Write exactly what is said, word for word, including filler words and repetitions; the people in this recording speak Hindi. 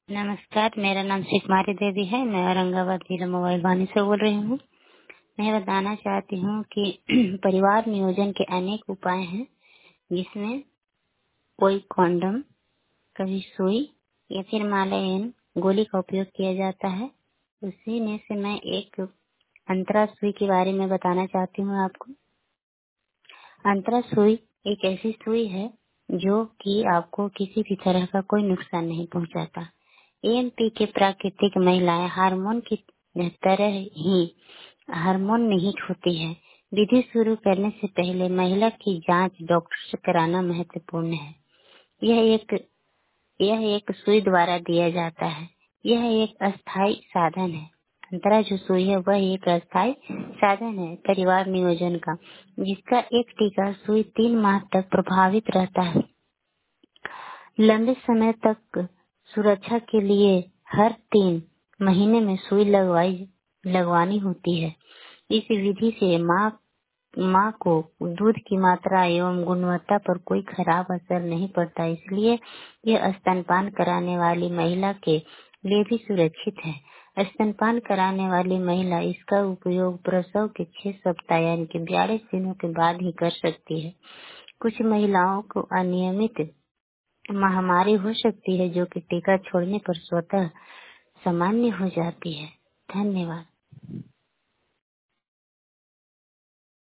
नमस्कार, मेरा नाम सुकुमारी देवी है। मैं औरंगाबाद जिला मोबाइल वानी से बोल रही हूँ। मैं बताना चाहती हूँ कि परिवार नियोजन के अनेक उपाय हैं, जिसमें कोई कॉन्डम, कभी सुई या फिर मालायन गोली का उपयोग किया जाता है। उसी में से मैं एक अंतरा सुई के बारे में बताना चाहती हूँ आपको। अंतरा सुई एक ऐसी सुई है जो कि आपको किसी भी तरह का कोई नुकसान नहीं पहुंचाता। एएनपी के प्राकृतिक महिलाएं हार्मोन की तरह ही हार्मोन निहित होती है। विधि शुरू करने से पहले महिला की जांच डॉक्टर से कराना महत्वपूर्ण है। यह एक यह एक सुई द्वारा दिया जाता है। यह एक अस्थायी साधन है। अंतरा जो सुई है वह एक अस्थायी साधन है परिवार नियोजन का, जिसका एक टीका सुई तीन माह तक प्रभावित रहता है। लंबे समय तक सुरक्षा के लिए हर तीन महीने में सुई लगवाई लगवानी होती है। इस विधि से माँ माँ को दूध की मात्रा एवं गुणवत्ता पर कोई खराब असर नहीं पड़ता, इसलिए यह स्तनपान कराने वाली महिला के लिए भी सुरक्षित है। स्तनपान कराने वाली महिला इसका उपयोग प्रसव के छह सप्ताह यानी कि बयालीस दिनों के बाद ही कर सकती है। कुछ महिलाओं को अनियमित महामारी हो सकती है, जो कि टीका छोड़ने पर स्वतः सामान्य हो जाती है। धन्यवाद।